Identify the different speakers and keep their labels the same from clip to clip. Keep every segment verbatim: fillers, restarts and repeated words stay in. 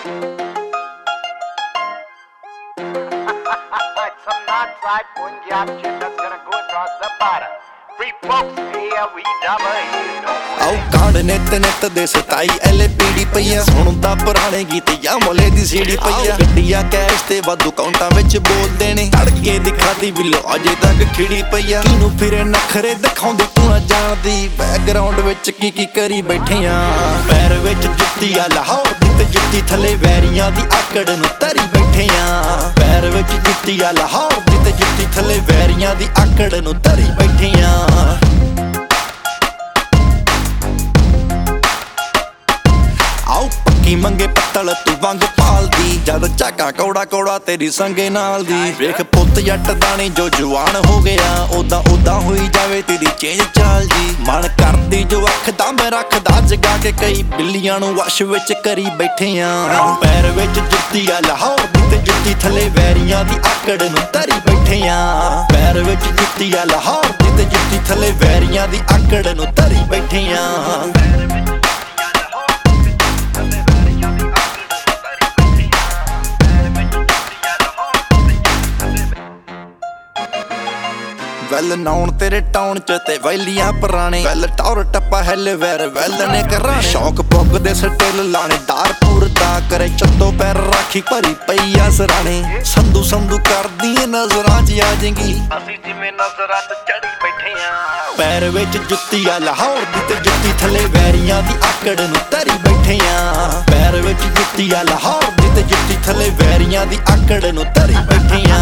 Speaker 1: Some Northside Punjab shit that's gonna go across the border. Free folks, here we double here, no way.
Speaker 2: ਆਉ ਕਾਂਡ ਨਿਤ ਨਿਤ ਦੇ ਸਤਾਈ ਐਲ ਪੀ ਡੀ ਪਈਆ ਸੁਣਦਾ ਪੁਰਾਣੇ ਗੀਤ ਜਾਂ ਮੋਲੇ ਦੀ ਸੀੜੀ ਪਈਆ ਗੱਡੀਆਂ ਕੈਸ਼ ਤੇ ਵਾਧੂ ਕਾਊਂਟਾਂ ਵਿੱਚ ਬੋਲਦੇ ਨੇ ਤੜਕੇ ਦਿਖਾਦੀ ਬਿੱਲੋ ਅਜੇ ਤੱਕ ਖਿੜੀ ਪਈਆ ਕਿਨੂੰ ਫਿਰੇ ਨਖਰੇ ਦਿਖਾਉਂਦੀ ਤੂੰ ਨਾ ਜਾਣਦੀ ਬੈਕਗ੍ਰਾਉਂਡ ਵਿੱਚ ਕੀ ਕੀ ਕਰੀ ਬੈਠੇ ਆ ਪੈਰ ਵਿੱਚ ਜੁੱਤੀ ਆ ਲਾਹੌਰ ਦੀ ਤੇ ਜੁੱਤੀ ਥੱਲੇ ਵੈਰੀਆਂ ਦੀ ਆਕੜ ਨੂੰ ਤਰੀ ਬੈਠੇ ਆ ਪੈਰ ਵਿੱਚ ਜੁੱਤੀ ਆ ਲਾਹੌਰ ਦੀ ਤੇ ਜੁੱਤੀ ਥੱਲੇ ਵੈਰੀਆਂ ਦੀ ਆਕੜ ਨੂੰ ਤਰੀ ਬੈਠੇ ਆ ਆਉ ਪੱਕੀ ਮੰਗੇ ਪੱਤਲ ਤੂੰ ਵੰਗ ਪਾਲਦੀ ਜਦ ਝਾਕਾ ਕੌੜਾ ਕੌੜਾ ਤੇਰੀ ਸੰਗੇ ਨਾਲ ਦੀ ਵੇਖ ਪੁੱਤ ਜੱਟ ਦਾਣੀ ਜੋ ਜਵਾਨ ਹੋ ਗਿਆ ਉਦਾਂ ਉਦਾਂ ਹੋਈ ਜਾਵੇ ਤੇਰੀ ਚੇਂਜ ਚਾਲ ਜੀ ਮਨ ਕਰਦੀ ਜੋ ਅੱਖ ਦਾ ਮੈਂ ਰੱਖਦਾ ਜਗਾ ਕੇ ਕਈ ਬਿੱਲੀਆਂ ਨੂੰ ਵਸ਼ ਵਿੱਚ ਕਰੀ ਬੈਠੇ ਆ ਪੈਰ ਵਿੱਚ ਜੁੱਤੀ ਆ ਲਾਹੌਰ ਦੀ ਤੇ ਜੁੱਤੀ ਥੱਲੇ ਵੈਰੀਆਂ ਦੀ ਆਕੜ ਨੂੰ ਤਰੀ ਬੈਠੇ ਆ ਪੈਰ ਵਿੱਚ ਜੁੱਤੀ ਆ ਲਾਹੌਰ ਦੀ ਤੇ ਜੁੱਤੀ ਥੱਲੇ ਵੈਰੀਆਂ ਦੀ ਆਕੜ ਨੂੰ ਤਰੀ ਬੈਠੇ ਆ ਵੈਲ ਨਾਉਣ ਤੇਰੇ ਟਾਉਣ ਚ ਤੇ ਵੈਲੀਆਂ ਪੁਰਾਣੇ ਵੈਲ ਟੌਰ ਟੱਪਾ ਹੈਲ ਵੈਰ ਵੈਲ ਨੇ ਕਰਾਂ ਸ਼ੌਕ ਪੁੱਗ ਦੇ ਸਟਿਲ ਲਾਣੇ ਦਾਰਪੁਰ ਦਾ ਕਰੇ ਚੱਤੋ ਪੈਰ ਰਾਖੀ ਭਰੀ ਪਈ ਆ ਸਰਾਣੇ ਸੰਧੂ ਸੰਧੂ ਕਰਦੀ ਨਜ਼ਰਾਂ ਚ ਆ ਜਾਏਗੀ ਅਸੀਂ ਜਿਵੇਂ ਨਜ਼ਰਾਂ ਤੇ ਚੜੀ ਬੈਠੇ ਆ ਪੈਰ ਵਿੱਚ ਜੁੱਤੀ ਆ ਲਾਹੌਰ ਦੀ ਤੇ ਜੁੱਤੀ ਥੱਲੇ ਵੈਰੀਆਂ ਦੀ ਆਕੜ ਨੂੰ ਤਰੀ ਬੈਠੇ ਆ ਪੈਰ ਵਿੱਚ ਜੁੱਤੀ ਆ ਲਾਹੌਰ ਦੀ ਤੇ ਜੁੱਤੀ ਥੱਲੇ ਵੈਰੀਆਂ ਦੀ ਆਕੜ ਨੂੰ ਤਰੀ ਬੈਠੇ ਆ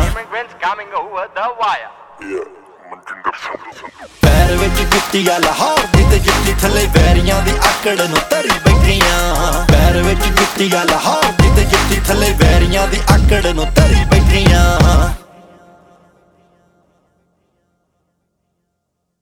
Speaker 2: ਪੈਰ ਵਿੱਚ ਜੁੱਤੀ ਆ ਲਾਹੌਰ ਦੀ ਤੇ ਜੁੱਤੀ ਥੱਲੇ ਵੈਰੀਆਂ ਦੀ ਆਕੜ ਨੂੰ ਤਰੀ ਬੈਠੇ ਆ ਪੈਰ ਵਿੱਚ ਜੁੱਤੀ ਆ ਲਾਹੌਰ ਦੀ ਤੇ ਜੁੱਤੀ ਥੱਲੇ ਵੈਰੀਆਂ ਦੀ ਆਕੜ ਨੂੰ ਤਰੀ ਬੈਠੇ ਆ